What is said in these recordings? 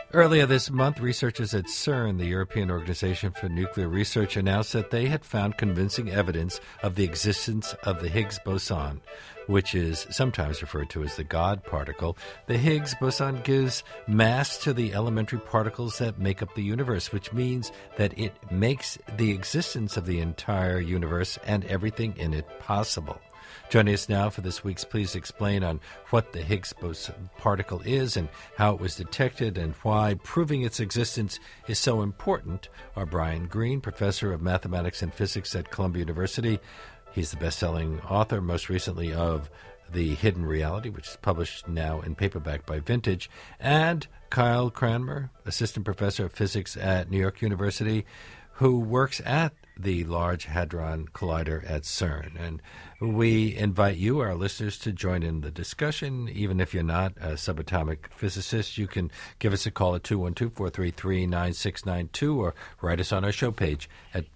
Earlier this month, researchers at CERN, the European Organization for Nuclear Research, announced that they had found convincing evidence of the existence of the Higgs boson, which is sometimes referred to as the God particle. The Higgs boson gives mass to the elementary particles that make up the universe, which means that it makes the existence of the entire universe and everything in it possible. Joining us now for this week's Please Explain on what the Higgs boson particle is and how it was detected and why proving its existence is so important are Brian Greene, professor of mathematics and physics at Columbia University. He's the best-selling author, most recently of The Hidden Reality, which is published now in paperback by Vintage, and Kyle Cranmer, assistant professor of physics at New York University, who works at the Large Hadron Collider at CERN. And we invite you, our listeners, to join in the discussion. Even if you're not a subatomic physicist, you can give us a call at 212-433-9692 or write us on our show page at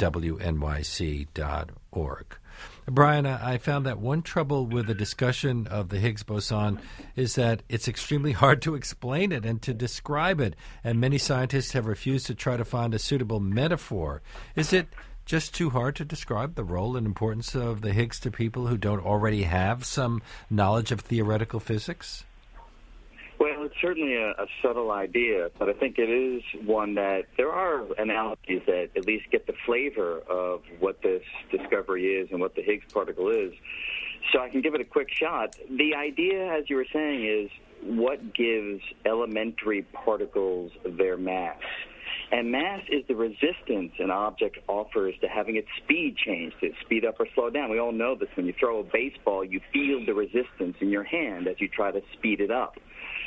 wnyc.org. Brian, I found that one trouble with the discussion of the Higgs boson is that it's extremely hard to explain it and to describe it, and many scientists have refused to try to find a suitable metaphor. Is it just too hard to describe the role and importance of the Higgs to people who don't already have some knowledge of theoretical physics? Well, it's certainly a subtle idea, but I think it is one that there are analogies that at least get the flavor of what this discovery is and what the Higgs particle is. So I can give it a quick shot. The idea, as you were saying, is what gives elementary particles their mass. And mass is the resistance an object offers to having its speed change, to speed up or slow down. We all know this. When you throw a baseball, you feel the resistance in your hand as you try to speed it up.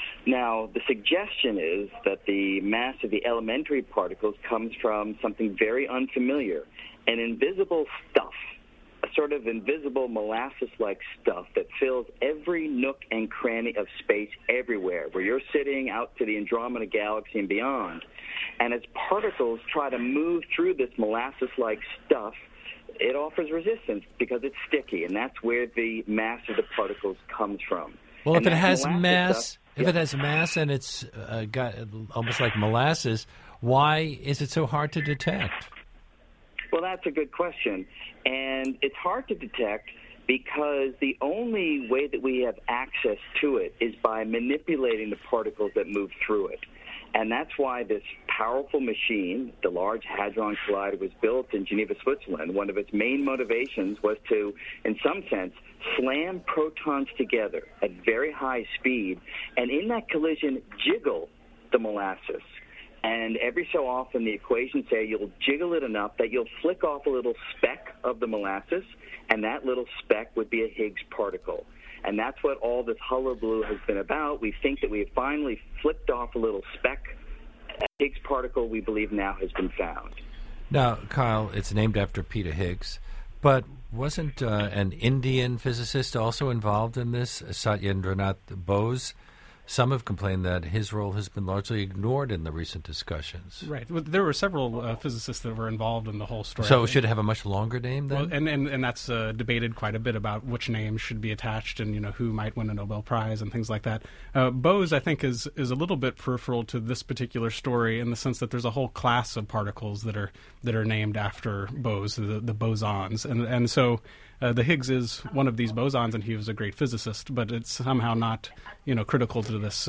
Now, the suggestion is that the mass of the elementary particles comes from something very unfamiliar, an invisible stuff, a sort of invisible molasses-like stuff that fills every nook and cranny of space everywhere, where you're sitting out to the Andromeda Galaxy and beyond. And as particles try to move through this molasses-like stuff, it offers resistance because it's sticky, and that's where the mass of the particles comes from. Well, and if it has mass, stuff, if it has mass and it's got almost like molasses, why is it so hard to detect? Well, that's a good question. And it's hard to detect because the only way that we have access to it is by manipulating the particles that move through it. And that's why this powerful machine, the Large Hadron Collider, was built in Geneva, Switzerland. One of its main motivations was to, in some sense, slam protons together at very high speed, and in that collision, jiggle the molasses. And every so often, the equations say you'll jiggle it enough that you'll flick off a little speck of the molasses, and that little speck would be a Higgs particle. And that's what all this hullabaloo has been about. We think that we have finally flicked off a little speck. A Higgs particle, we believe, now has been found. Now, Kyle, it's named after Peter Higgs, but wasn't an Indian physicist also involved in this, Satyendranath Bose? Some have complained that his role has been largely ignored in the recent discussions. Right. Well, there were several physicists that were involved in the whole story. So it should have a much longer name then? Well, and that's debated quite a bit about which names should be attached and, who might win a Nobel Prize and things like that. Bose, I think, is a little bit peripheral to this particular story in the sense that there's a whole class of particles that are named after Bose, the bosons. And so the Higgs is one of these bosons, and he was a great physicist, but it's somehow not, critical to this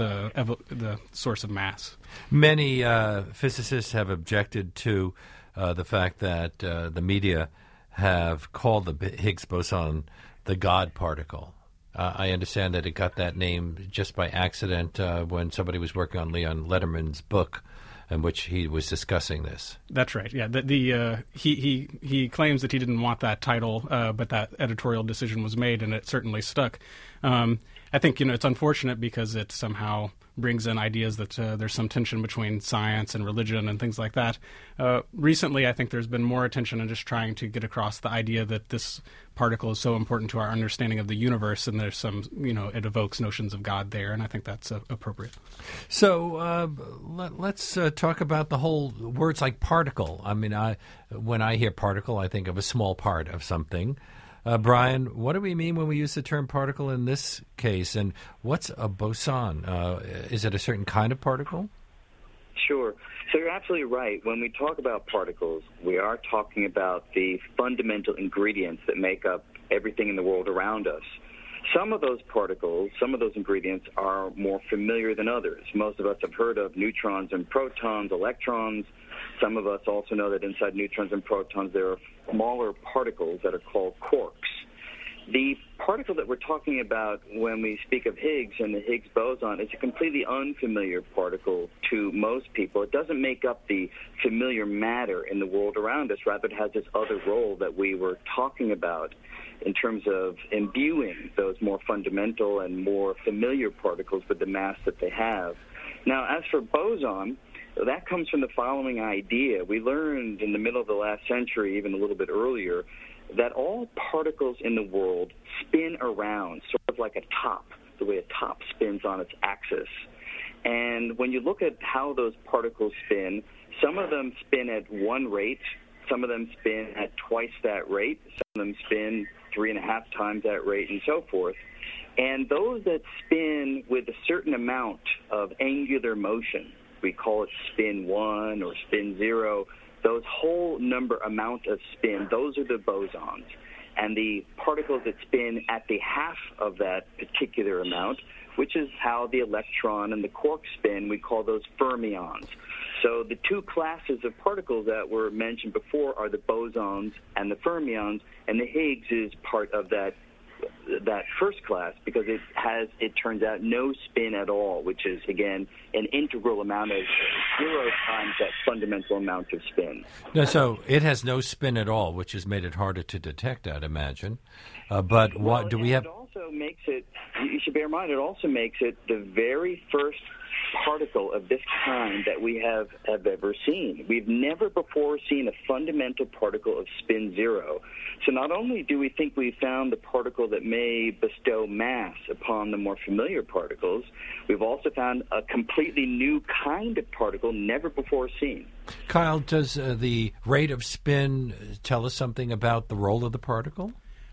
the source of mass. Many physicists have objected to the fact that the media have called the Higgs boson the God particle. I understand that it got that name just by accident when somebody was working on Leon Lederman's book, in which he was discussing this. That's right. Yeah, he claims that he didn't want that title, but that editorial decision was made, and it certainly stuck. I think it's unfortunate because it somehow brings in ideas that there's some tension between science and religion and things like that. Recently, I think there's been more attention on just trying to get across the idea that this particle is so important to our understanding of the universe, and there's some, it evokes notions of God there, and I think that's appropriate. So let's talk about the whole words like particle. I mean, when I hear particle, I think of a small part of something. Brian, what do we mean when we use the term particle in this case, and what's a boson? Is it a certain kind of particle? Sure. So you're absolutely right. When we talk about particles, we are talking about the fundamental ingredients that make up everything in the world around us. Some of those particles, some of those ingredients are more familiar than others. Most of us have heard of neutrons and protons, electrons. Some of us also know that inside neutrons and protons there are smaller particles that are called quarks. The particle that we're talking about when we speak of Higgs and the Higgs boson is a completely unfamiliar particle to most people. It doesn't make up the familiar matter in the world around us. Rather, it has this other role that we were talking about in terms of imbuing those more fundamental and more familiar particles with the mass that they have. Now, as for boson, that comes from the following idea. We learned in the middle of the last century, even a little bit earlier, that all particles in the world spin around, sort of like a top, the way a top spins on its axis. And when you look at how those particles spin, some of them spin at one rate, some of them spin at twice that rate, some of them spin 3.5 times that rate, and so forth. And those that spin with a certain amount of angular motion, we call it spin 1 or spin 0, those whole number amount of spin, those are the bosons. And the particles that spin at the half of that particular amount, which is how the electron and the quark spin, we call those fermions. So the two classes of particles that were mentioned before are the bosons and the fermions, and the Higgs is part of that first class because it has, it turns out, no spin at all, which is, again, an integral amount of 0 times that fundamental amount of spin. No, so it has no spin at all, which has made it harder to detect, I'd imagine. But what do we have? It also makes it, you should bear in mind, it also makes it the very first particle of this kind that we have ever seen. We've never before seen a fundamental particle of spin 0. So not only do we think we found the particle that may bestow mass upon the more familiar particles, we've also found a completely new kind of particle never before seen. Kyle, does the rate of spin tell us something about the role of the particle?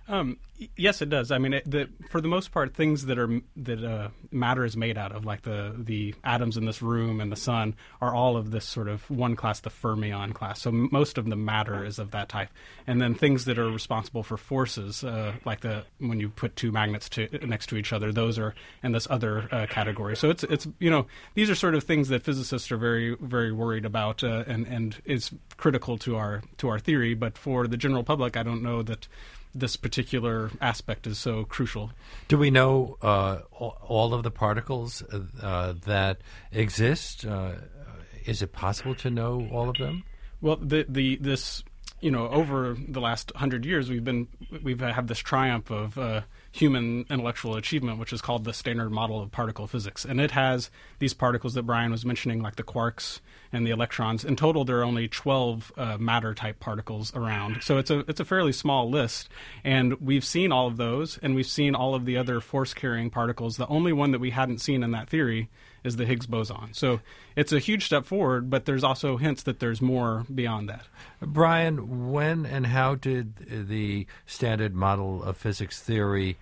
Yes, it does. I mean, for the most part, things that matter is made out of, like the atoms in this room and the sun, are all of this sort of one class, the fermion class. So most of the matter is of that type. And then things that are responsible for forces, like when you put two magnets next to each other, those are in this other category. So it's these are sort of things that physicists are very, very worried about, and is critical to our theory. But for the general public, I don't know that this particular aspect is so crucial. Do we know all of the particles that exist? Is it possible to know all of them? Well, this over the last 100 years, we've had this triumph of human intellectual achievement, which is called the Standard Model of Particle Physics, and it has these particles that Brian was mentioning, like the quarks and the electrons. In total, there are only 12 matter-type particles around, so it's a fairly small list. And we've seen all of those, and we've seen all of the other force-carrying particles. The only one that we hadn't seen in that theory is the Higgs boson. So it's a huge step forward, but there's also hints that there's more beyond that. Brian, when and how did the Standard Model of Physics theory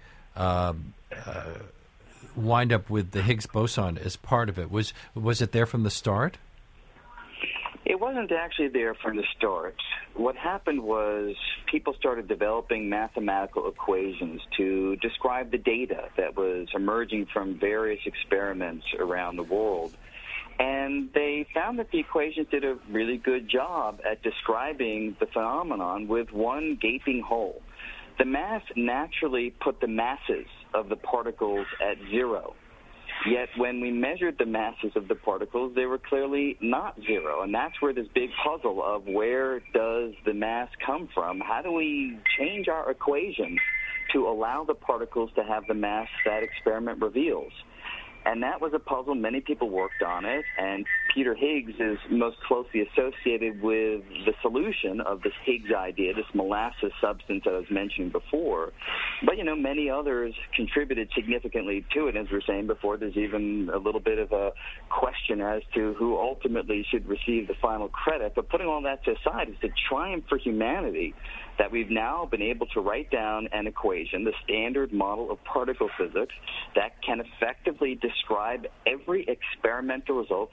wind up with the Higgs boson as part of it? Was it there from the start? It wasn't actually there from the start. What happened was people started developing mathematical equations to describe the data that was emerging from various experiments around the world. And they found that the equations did a really good job at describing the phenomenon with one gaping hole. The math naturally put the masses of the particles at 0. Yet when we measured the masses of the particles, they were clearly not 0. And that's where this big puzzle of where does the mass come from? How do we change our equations to allow the particles to have the mass that experiment reveals? And that was a puzzle. Many people worked on it, and Peter Higgs is most closely associated with the solution of this Higgs idea, this molasses substance I was mentioning before. But, many others contributed significantly to it. As we were saying before, there's even a little bit of a question as to who ultimately should receive the final credit. But putting all that aside, it's a triumph for humanity that we've now been able to write down an equation, the Standard Model of Particle Physics, that can effectively describe every experimental result from every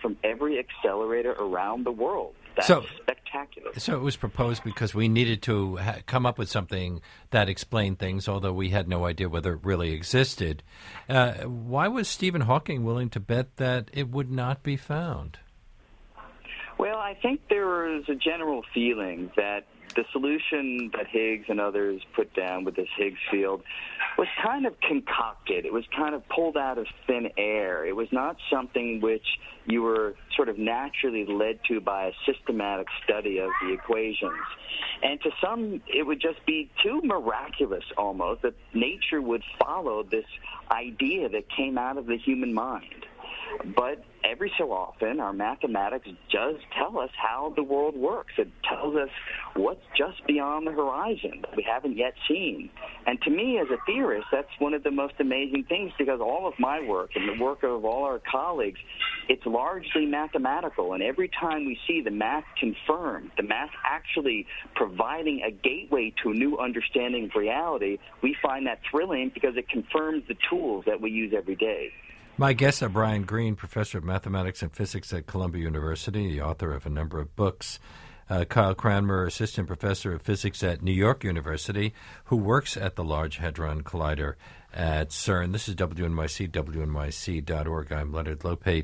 every accelerator around the world. That's spectacular. So it was proposed because we needed to come up with something that explained things, although we had no idea whether it really existed. Why was Stephen Hawking willing to bet that it would not be found? Well, I think there was a general feeling that the solution that Higgs and others put down with this Higgs field was kind of concocted. It was kind of pulled out of thin air. It was not something which you were sort of naturally led to by a systematic study of the equations. And to some, it would just be too miraculous almost that nature would follow this idea that came out of the human mind. But every so often, our mathematics does tell us how the world works. It tells us what's just beyond the horizon that we haven't yet seen. And to me, as a theorist, that's one of the most amazing things, because all of my work and the work of all our colleagues, it's largely mathematical. And every time we see the math confirmed, the math actually providing a gateway to a new understanding of reality, we find that thrilling because it confirms the tools that we use every day. My guests are Brian Greene, professor of mathematics and physics at Columbia University, the author of a number of books. Kyle Cranmer, assistant professor of physics at New York University, who works at the Large Hadron Collider at CERN. This is WNYC, WNYC.org. I'm Leonard Lopate.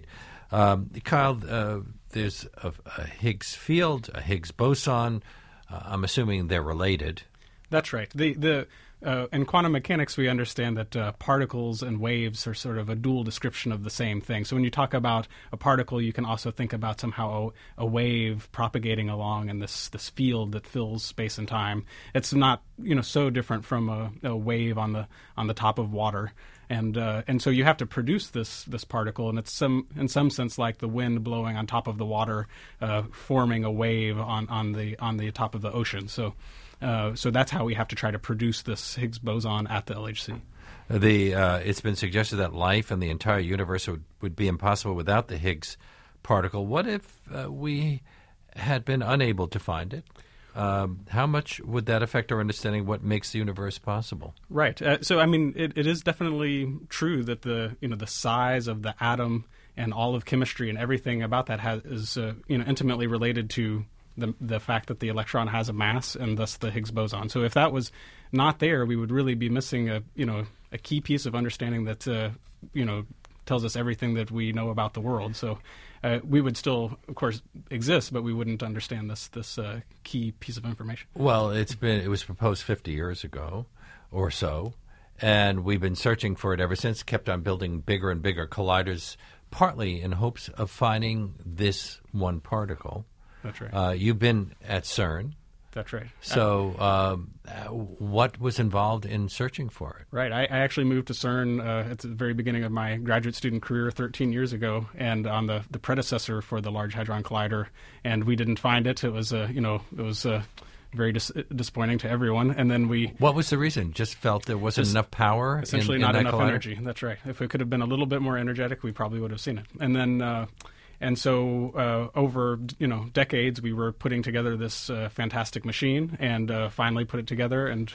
Kyle, there's a Higgs field, a Higgs boson. I'm assuming they're related. That's right. In quantum mechanics, we understand that particles and waves are sort of a dual description of the same thing. So when you talk about a particle, you can also think about somehow a wave propagating along in this field that fills space and time. It's not so different from a wave on the top of water. And so you have to produce this particle, and it's in some sense like the wind blowing on top of the water, forming a wave on the top of the ocean. So that's how we have to try to produce this Higgs boson at the LHC. It's been suggested that life in the entire universe would be impossible without the Higgs particle. What if we had been unable to find it? How much would that affect our understanding of what makes the universe possible? Right. So, I mean, it is definitely true that the size of the atom and all of chemistry and everything about that is intimately related to the fact that the electron has a mass and thus the Higgs boson. So if that was not there, we would really be missing a key piece of understanding that tells us everything that we know about the world. So we would still, of course, exist, but we wouldn't understand this key piece of information. Well, it was proposed 50 years ago or so, and we've been searching for it ever since. Kept on building bigger and bigger colliders, partly in hopes of finding this one particle. That's right. You've been at CERN. That's right. So what was involved in searching for it? Right. I actually moved to CERN at the very beginning of my graduate student career 13 years ago, and on the predecessor for the Large Hadron Collider, and we didn't find it. It was very disappointing to everyone. And then What was the reason? Just felt there wasn't enough power? Essentially in not that enough collider? energy. That's right. If it could have been a little bit more energetic, we probably would have seen it. And then... And so over decades, we were putting together this fantastic machine, and finally put it together, and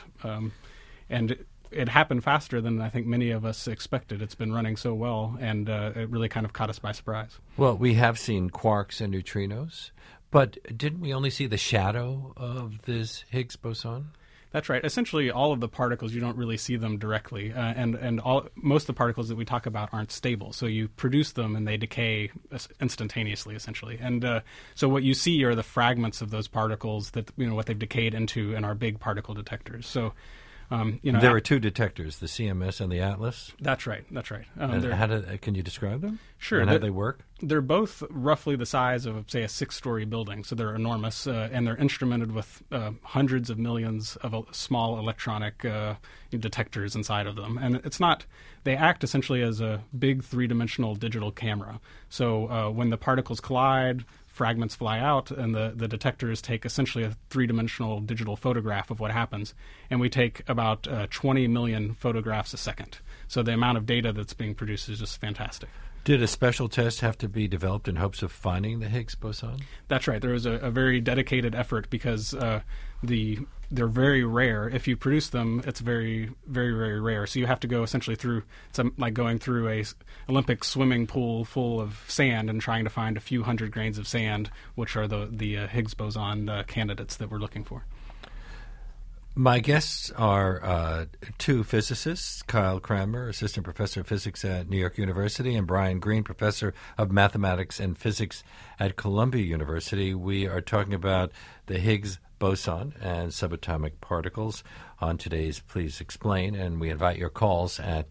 it happened faster than I think many of us expected. It's been running so well, and it really kind of caught us by surprise. Well, we have seen quarks and neutrinos, but didn't we only see the shadow of this Higgs boson? That's right. Essentially, all of the particles, you don't really see them directly, and most of the particles that we talk about aren't stable. So you produce them, and they decay instantaneously, essentially. And so what you see are the fragments of those particles that what they've decayed into in our big particle detectors. So there are two detectors, the CMS and the ATLAS. That's right. That's right. Can you describe them? Sure. And how they work? They're both roughly the size of, say, a 6-story building, so they're enormous, and they're instrumented with hundreds of millions of small electronic detectors inside of them. And they act essentially as a big 3-dimensional digital camera. So when the particles collide, fragments fly out, and the detectors take essentially a 3-dimensional digital photograph of what happens. And we take about 20 million photographs a second. So the amount of data that's being produced is just fantastic. Did a special test have to be developed in hopes of finding the Higgs boson? That's right. There was a very dedicated effort because they're very rare. If you produce them, it's very, very, very rare. So you have to go essentially through, like going through a Olympic swimming pool full of sand and trying to find a few hundred grains of sand, which are the Higgs boson candidates that we're looking for. My guests are two physicists, Kyle Kramer, assistant professor of physics at New York University, and Brian Greene, professor of mathematics and physics at Columbia University. We are talking about the Higgs boson and subatomic particles on today's Please Explain, and we invite your calls at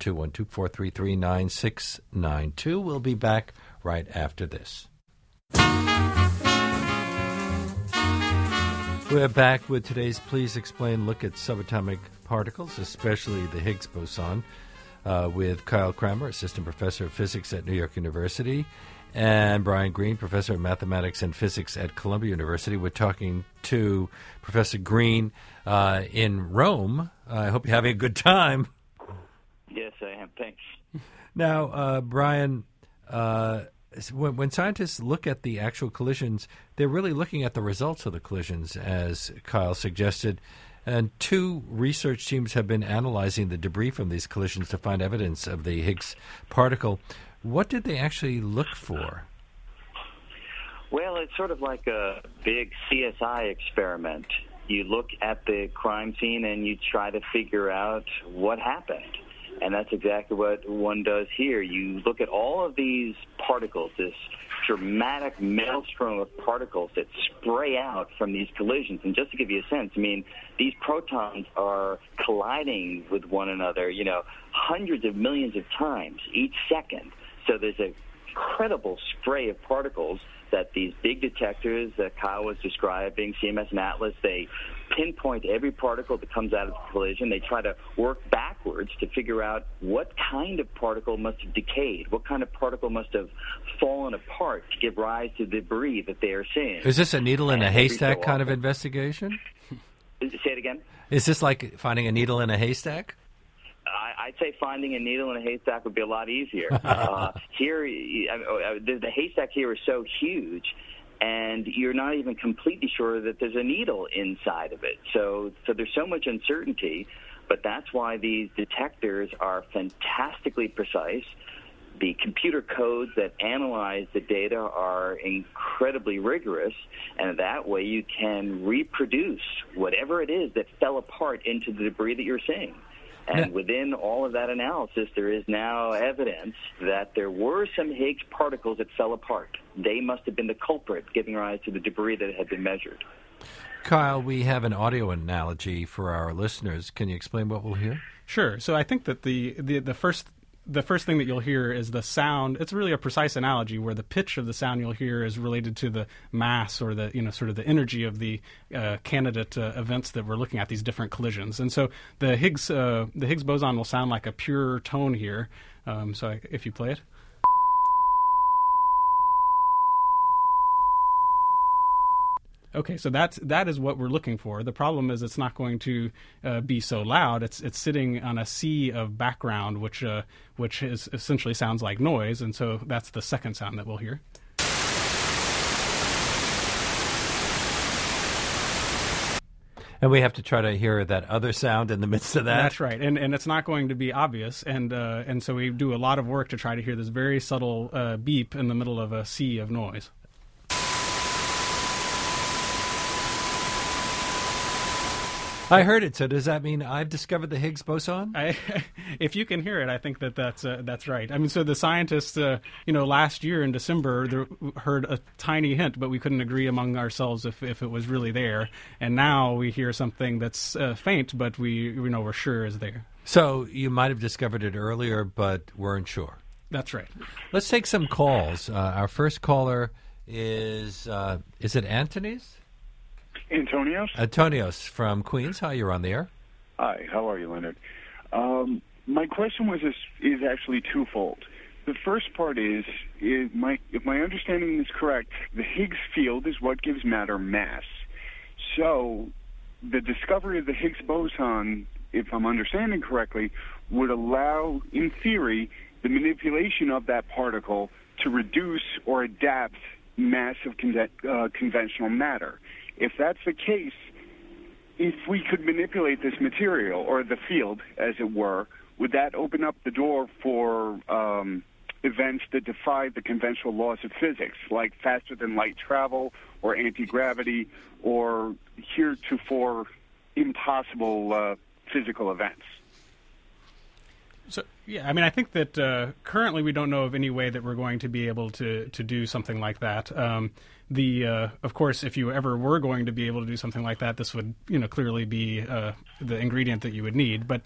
212-433-9692. We'll be back right after this. We're back with today's Please Explain look at subatomic particles, especially the Higgs boson, with Kyle Kramer, assistant professor of physics at New York University, and Brian Greene, professor of mathematics and physics at Columbia University. We're talking to Professor Greene in Rome. I hope you're having a good time. Yes, I am. Thanks. Now, Brian, when scientists look at the actual collisions, they're really looking at the results of the collisions, as Kyle suggested. And two research teams have been analyzing the debris from these collisions to find evidence of the Higgs particle. What did they actually look for? Well, it's sort of like a big CSI experiment. You look at the crime scene and you try to figure out what happened. And that's exactly what one does here. You look at all of these particles, this dramatic maelstrom of particles that spray out from these collisions. And just to give you a sense, I mean, these protons are colliding with one another, hundreds of millions of times each second. So there's an incredible spray of particles that these big detectors that Kyle was describing, CMS and Atlas, they pinpoint every particle that comes out of the collision. They try to work backwards to figure out what kind of particle must have decayed, what kind of particle must have fallen apart to give rise to the debris that they are seeing. Is this a needle in a haystack kind of investigation? Say it again? Is this like finding a needle in a haystack? I'd say finding a needle in a haystack would be a lot easier. Here, the haystack here is so huge, and you're not even completely sure that there's a needle inside of it. So there's so much uncertainty, but that's why these detectors are fantastically precise. The computer codes that analyze the data are incredibly rigorous, and that way you can reproduce whatever it is that fell apart into the debris that you're seeing. And within all of that analysis, there is now evidence that there were some Higgs particles that fell apart. They must have been the culprit giving rise to the debris that had been measured. Kyle, we have an audio analogy for our listeners. Can you explain what we'll hear? Sure. So I think that the first thing that you'll hear is the sound. It's really a precise analogy where the pitch of the sound you'll hear is related to the mass or the sort of the energy of the candidate events that we're looking at, these different collisions. And so the Higgs boson will sound like a pure tone here. If you play it. Okay, so that is what we're looking for. The problem is it's not going to be so loud. It's sitting on a sea of background, which essentially sounds like noise, and so that's the second sound that we'll hear. And we have to try to hear that other sound in the midst of that. That's right, and it's not going to be obvious, and so we do a lot of work to try to hear this very subtle beep in the middle of a sea of noise. I heard it. So does that mean I've discovered the Higgs boson? If you can hear it, I think that's right. I mean, so the scientists, last year in December, heard a tiny hint, but we couldn't agree among ourselves if it was really there. And now we hear something that's faint, but we're sure is there. So you might have discovered it earlier, but weren't sure. That's right. Let's take some calls. Our first caller is it Anthony's? Antonios from Queens. Hi, you're on the air. Hi, how are you, Leonard? My question is actually twofold. The first part is, if my understanding is correct, the Higgs field is what gives matter mass. So the discovery of the Higgs boson, if I'm understanding correctly, would allow, in theory, the manipulation of that particle to reduce or adapt mass of conventional matter. If that's the case, if we could manipulate this material, or the field, as it were, would that open up the door for events that defy the conventional laws of physics, like faster-than-light travel or anti-gravity or heretofore impossible physical events? So, yeah, I mean, I think that currently we don't know of any way that we're going to be able to do something like that. Of course, if you ever were going to be able to do something like that, this would, clearly be the ingredient that you would need. But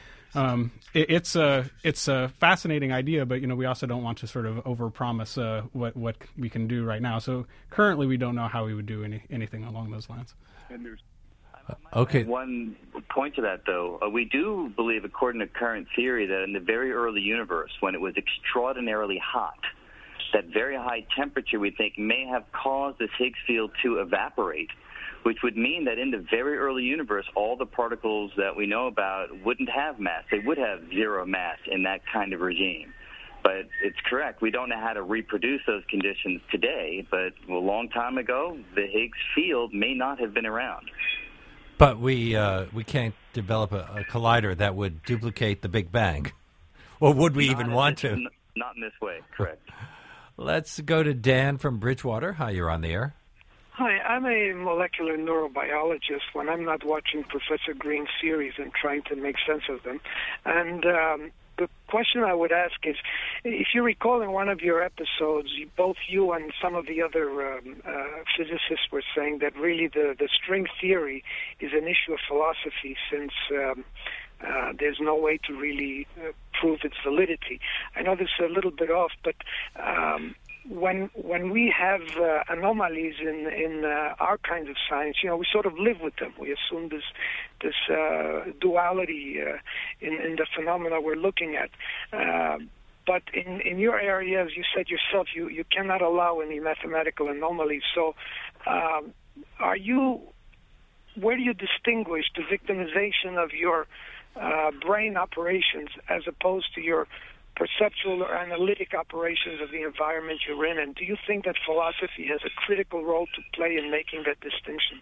it's a fascinating idea, but we also don't want to sort of overpromise what we can do right now. So currently, we don't know how we would do anything along those lines. And there's Okay. One point to that, though, we do believe, according to current theory, that in the very early universe, when it was extraordinarily hot, that very high temperature, we think, may have caused this Higgs field to evaporate, which would mean that in the very early universe, all the particles that we know about wouldn't have mass. They would have zero mass in that kind of regime. But it's correct. We don't know how to reproduce those conditions today, but a long time ago, the Higgs field may not have been around. But we can't develop a collider that would duplicate the Big Bang. Or would we even want to? Not in this way, correct. Let's go to Dan from Bridgewater. Hi, you're on the air. Hi, I'm a molecular neurobiologist when I'm not watching Professor Green's series and trying to make sense of them. And the question I would ask is, if you recall in one of your episodes, both you and some of the other physicists were saying that really the string theory is an issue of philosophy since there's no way to really prove its validity. I know this is a little bit off, but when we have anomalies in our kinds of science, we sort of live with them. We assume this duality in the phenomena we're looking at. But in your area, as you said yourself, you cannot allow any mathematical anomalies. So where do you distinguish the victimization of your brain operations as opposed to your perceptual or analytic operations of the environment you're in? And do you think that philosophy has a critical role to play in making that distinction?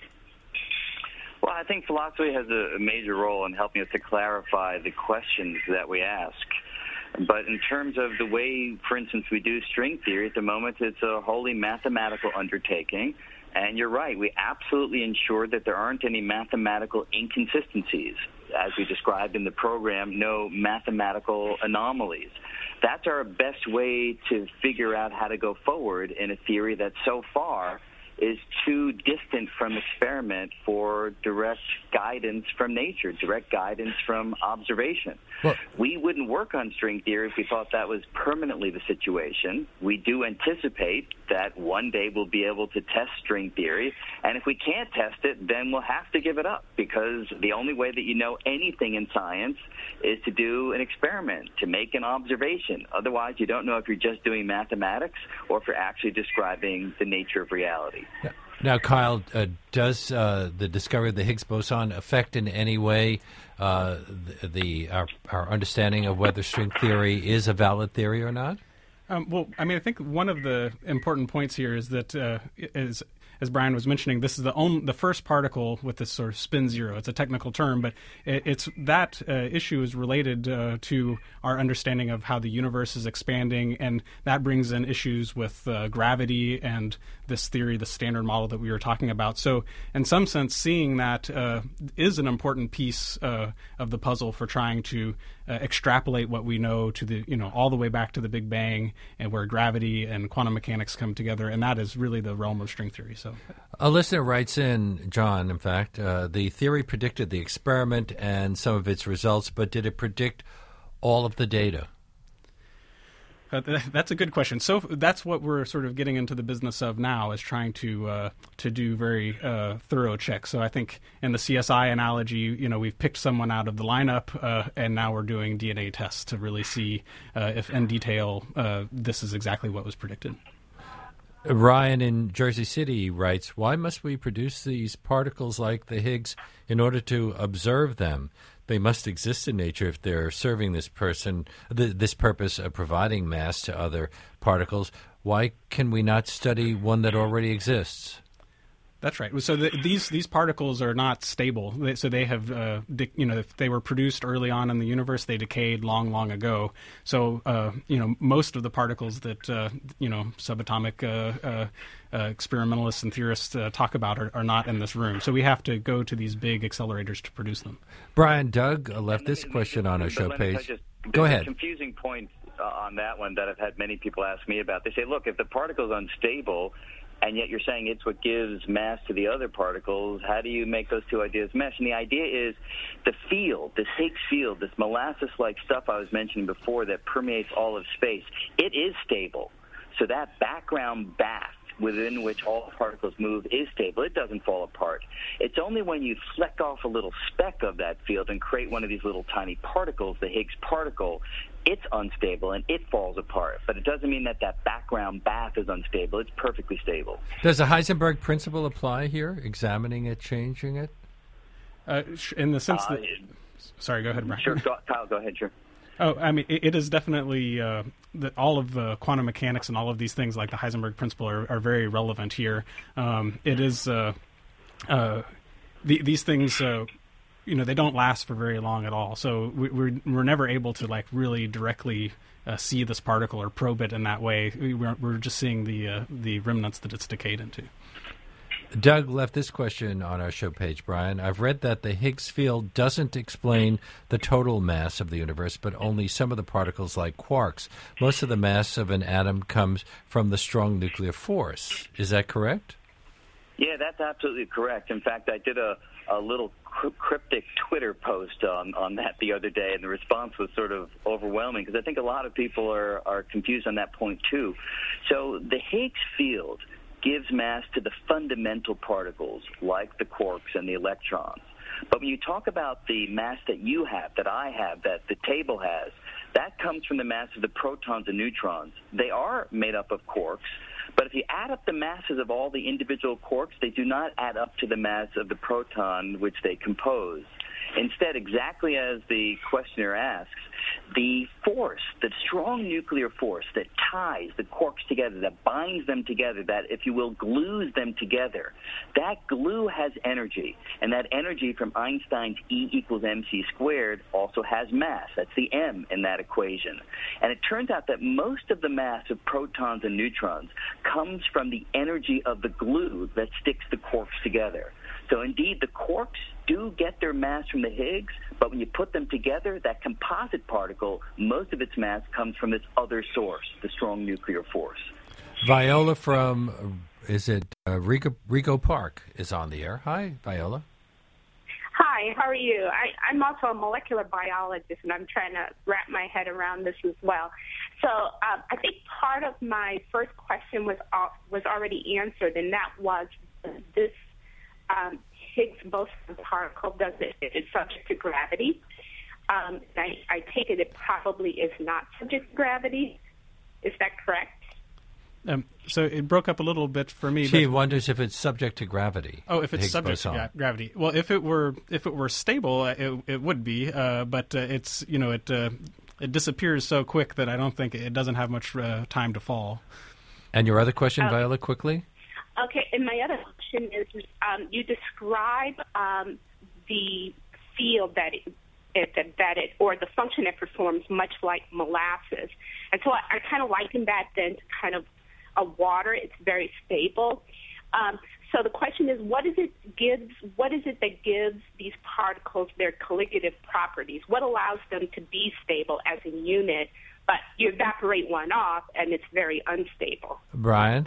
Well, I think philosophy has a major role in helping us to clarify the questions that we ask. But in terms of the way, for instance, we do string theory at the moment, it's a wholly mathematical undertaking. And you're right, we absolutely ensure that there aren't any mathematical inconsistencies. As we described in the program, no mathematical anomalies. That's our best way to figure out how to go forward in a theory that so far is too distant from experiment for direct guidance from nature, direct guidance from observation. Well, we wouldn't work on string theory if we thought that was permanently the situation. We do anticipate that one day we'll be able to test string theory, and if we can't test it, then we'll have to give it up, because the only way that you know anything in science is to do an experiment, to make an observation. Otherwise, you don't know if you're just doing mathematics or if you're actually describing the nature of reality. Now, Kyle, does the discovery of the Higgs boson affect in any way our understanding of whether string theory is a valid theory or not? Well, I mean, I think one of the important points here is that, as Brian was mentioning, this is the first particle with this sort of spin zero. It's a technical term, but it's that issue is related to our understanding of how the universe is expanding, and that brings in issues with gravity and this theory, the standard model that we were talking about. So, in some sense, seeing that is an important piece of the puzzle for trying to extrapolate what we know to the all the way back to the Big Bang, and where gravity and quantum mechanics come together, and that is really the realm of string theory. So, a listener writes in, John, in fact, the theory predicted the experiment and some of its results, but did it predict all of the data? That's a good question. So that's what we're sort of getting into the business of now, is trying to do very thorough checks. So I think in the CSI analogy, we've picked someone out of the lineup, and now we're doing DNA tests to really see if in detail this is exactly what was predicted. Ryan in Jersey City writes, why must we produce these particles like the Higgs in order to observe them? they must exist in nature if they're serving this purpose of providing mass to other particles. Why can we not study one that already exists? That's right. So these particles are not stable. So they have, if they were produced early on in the universe, they decayed long, long ago. So, most of the particles that, subatomic experimentalists and theorists talk about are not in this room. So we have to go to these big accelerators to produce them. Brian, Doug left this question on our show page. Go ahead. There's a confusing point on that one that I've had many people ask me about. They say, look, if the particle's unstable, and yet you're saying it's what gives mass to the other particles, how do you make those two ideas mesh? And the idea is the field, this Higgs field, this molasses-like stuff I was mentioning before that permeates all of space, it is stable. So that background bath within which all particles move is stable. It doesn't fall apart. It's only when you fleck off a little speck of that field and create one of these little tiny particles, the Higgs particle, it's unstable and it falls apart. But it doesn't mean that background bath is unstable. It's perfectly stable. Does the Heisenberg principle apply here, examining it, changing it? In the sense that... Sorry, go ahead, Brian. Sure, Kyle, go ahead, sure. Oh, I mean, it is definitely that all of quantum mechanics and all of these things like the Heisenberg principle are very relevant here. It is these things, they don't last for very long at all. So we're never able to really directly see this particle or probe it in that way. We're just seeing the remnants that it's decayed into. Doug left this question on our show page, Brian. I've read that the Higgs field doesn't explain the total mass of the universe, but only some of the particles like quarks. Most of the mass of an atom comes from the strong nuclear force. Is that correct? Yeah, that's absolutely correct. In fact, I did a little cryptic Twitter post on that the other day, and the response was sort of overwhelming because I think a lot of people are confused on that point too. So the Higgs field gives mass to the fundamental particles like the quarks and the electrons. But when you talk about the mass that you have, that I have, that the table has, that comes from the mass of the protons and neutrons. They are made up of quarks, but if you add up the masses of all the individual quarks, they do not add up to the mass of the proton which they compose. Instead, exactly as the questioner asks, the force, the strong nuclear force that ties the quarks together, that binds them together, that, if you will, glues them together, that glue has energy. And that energy from Einstein's E equals mc squared also has mass. That's the m in that equation. And it turns out that most of the mass of protons and neutrons comes from the energy of the glue that sticks the quarks together. So indeed, the quarks do get their mass from the Higgs, but when you put them together, that composite particle, most of its mass comes from this other source, the strong nuclear force. Viola from, Rego Park is on the air. Hi, Viola. Hi, how are you? I'm also a molecular biologist, and I'm trying to wrap my head around this as well. So I think part of my first question was already answered, and that was this Higgs boson particle is subject to gravity. I take it probably is not subject to gravity. Is that correct? So it broke up a little bit for me. She wonders if it's subject to gravity. Oh, if it's subject to gravity. Well, if it were stable, it would be. But it's it disappears so quick that I don't think it doesn't have much time to fall. And your other question, Viola, quickly. Okay, and my other question is, you describe the field that it or the function it performs much like molasses, and so I kind of liken that then to kind of a water. It's very stable. So the question is, what is it that gives these particles their colligative properties? What allows them to be stable as a unit, but you evaporate one off and it's very unstable? Brian?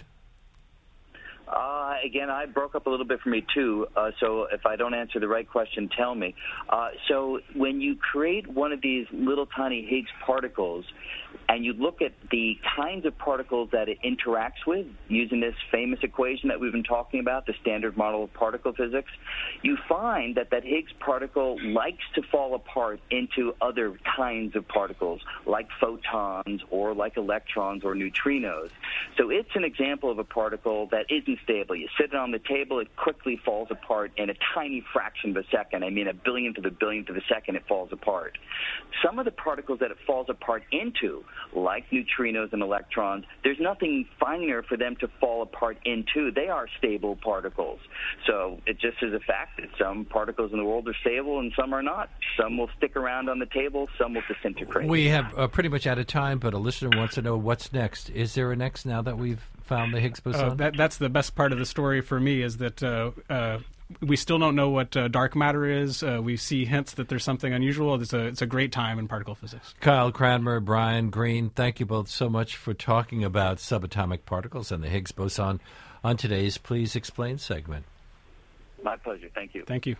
Again, I broke up a little bit for me, too, so if I don't answer the right question, tell me. So when you create one of these little tiny Higgs particles, and you look at the kinds of particles that it interacts with using this famous equation that we've been talking about, the Standard Model of Particle Physics, you find that Higgs particle likes to fall apart into other kinds of particles, like photons or like electrons or neutrinos. So it's an example of a particle that isn't stable. You sit it on the table, it quickly falls apart in a tiny fraction of a second. I mean, a billionth of a second it falls apart. Some of the particles that it falls apart into, like neutrinos and electrons, there's nothing finer for them to fall apart into. They are stable particles. So it just is a fact that some particles in the world are stable and some are not. Some will stick around on the table, some will disintegrate. We have pretty much out of time, but a listener wants to know what's next. Is there a next now that we've found the Higgs boson? That's the best part of the story for me, is that we still don't know what dark matter is. We see hints that there's something unusual. It's a great time in particle physics. Kyle Cranmer, Brian Greene, thank you both so much for talking about subatomic particles and the Higgs boson on today's Please Explain segment. My pleasure. Thank you. Thank you.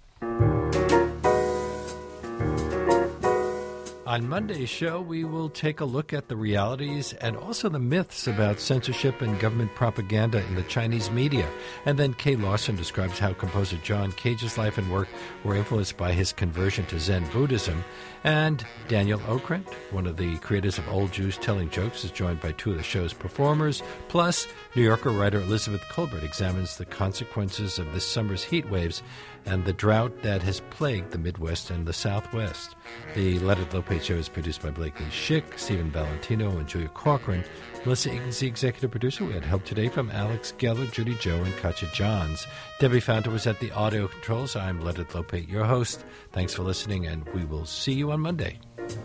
On Monday's show, we will take a look at the realities and also the myths about censorship and government propaganda in the Chinese media. And then Kay Lawson describes how composer John Cage's life and work were influenced by his conversion to Zen Buddhism. And Daniel Okrent, one of the creators of Old Jews Telling Jokes, is joined by two of the show's performers. Plus, New Yorker writer Elizabeth Colbert examines the consequences of this summer's heat waves and the drought that has plagued the Midwest and the Southwest. The Let It Lopate Show is produced by Blakely Schick, Stephen Valentino, and Julia Corcoran. Melissa Egan's the executive producer. We had help today from Alex Geller, Judy Joe, and Katja Johns. Debbie Fountain was at the audio controls. I'm Let It Lopate, your host. Thanks for listening, and we will see you on Monday.